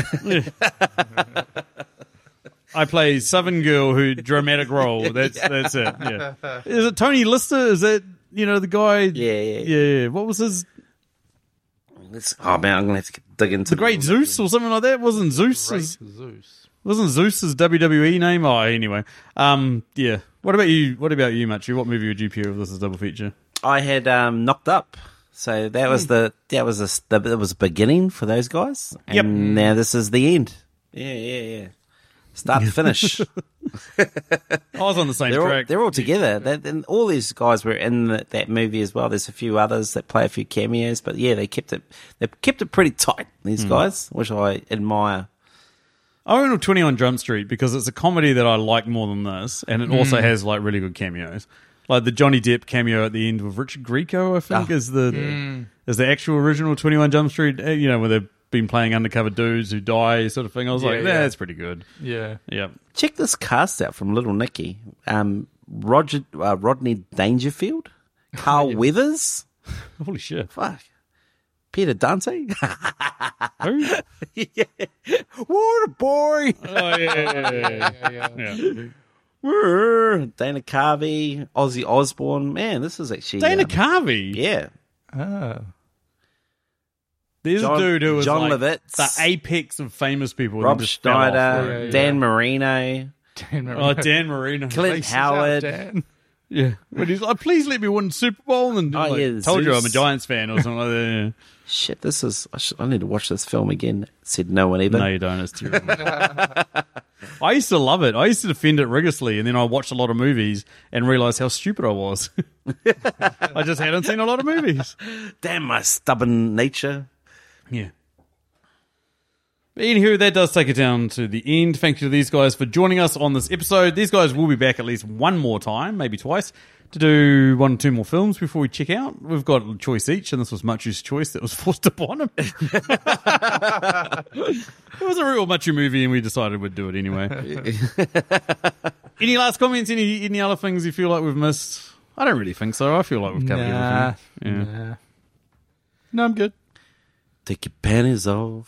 I play Southern Girl who dramatic role. That's it. Yeah. Is it Tony Lister? Is that the guy? Yeah. What was his? Oh man, I'm gonna have to dig into the Great Zeus or something like that. Wasn't Zeus? Wasn't Zeus his WWE name? Oh, anyway. Yeah. What about you? Machu? What movie would you pair with this as double feature? I had Knocked Up. So that was the beginning for those guys. And now this is the end. Yeah. Start to finish. I was on the same track. They're all together. And all these guys were in that movie as well. There's a few others that play a few cameos, but yeah, they kept it pretty tight. These guys, which I admire. I went with 21 Jump Street because it's a comedy that I like more than this, and it also has like really good cameos, like the Johnny Depp cameo at the end with Richard Grieco. I think is the actual original 21 Jump Street. Where they've been playing undercover dudes who die, sort of thing. I was that's pretty good. Yeah. Check this cast out from Little Nicky. Rodney Dangerfield, Carl Weathers. Holy shit! Fuck. Peter Dante. Who? What a boy. Oh yeah. Dana Carvey, Ozzy Osbourne. Man, this is actually Dana Carvey. Yeah. There's a dude who was John like Lovitz, the apex of famous people. Rob Schneider, Dan Marino. Dan Marino. Clint Howard. Dan. Yeah. But he's like, please let me win Super Bowl. And told Zeus. you I'm a Giants fan or something like that. Yeah. Shit, I need to watch this film again. Said no one either. No, you don't. It's terrible. I used to love it. I used to defend it rigorously, and then I watched a lot of movies and realised how stupid I was. I just hadn't seen a lot of movies. Damn my stubborn nature. Yeah. But anywho, that does take it down to the end. Thank you to these guys for joining us on this episode. These guys will be back at least one more time, maybe twice, to do 1 or 2 more films before we check out. We've got a choice each, and this was Machu's choice that was forced upon him. It was a real Machu movie, and we decided we'd do it anyway. Any last comments? Any other things you feel like we've missed? I don't really think so. I feel like we've covered everything. Yeah. No, I'm good. Take your panties off.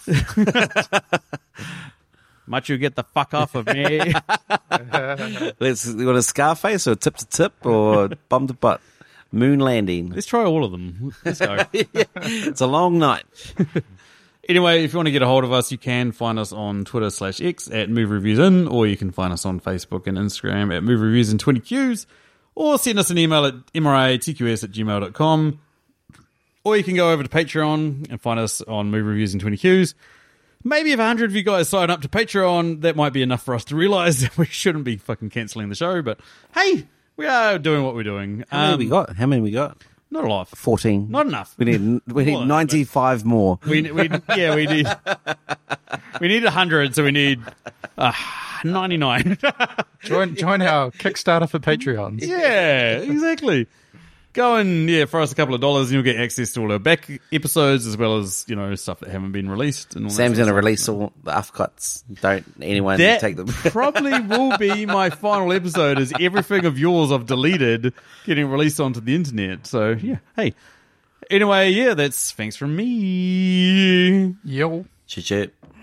Machu, get the fuck off of me. You want a Scarface or tip to tip or bum to butt? Moon landing. Let's try all of them. Let's go. It's a long night. Anyway, if you want to get a hold of us, you can find us on Twitter/X at Movie Reviews In, or you can find us on Facebook and Instagram at Movie Reviews in 20Qs, or send us an email at mratqs@gmail.com. Or you can go over to Patreon and find us on Movie Reviews in 20Qs. Maybe if 100 of you guys sign up to Patreon, that might be enough for us to realise that we shouldn't be fucking cancelling the show. But hey, we are doing what we're doing. How many we got? Not a lot. 14. Not enough. We need 95 more. We need 100, so we need 99. Join our Kickstarter for Patreons. Yeah, exactly. Go and throw us a couple of dollars and you'll get access to all our back episodes as well as, stuff that haven't been released. And all Sam's going to release all the upcuts. Don't anyone that take them. Probably will be my final episode is everything of yours I've deleted getting released onto the internet. So, yeah. Hey. Anyway, that's thanks from me. Yo. Chit.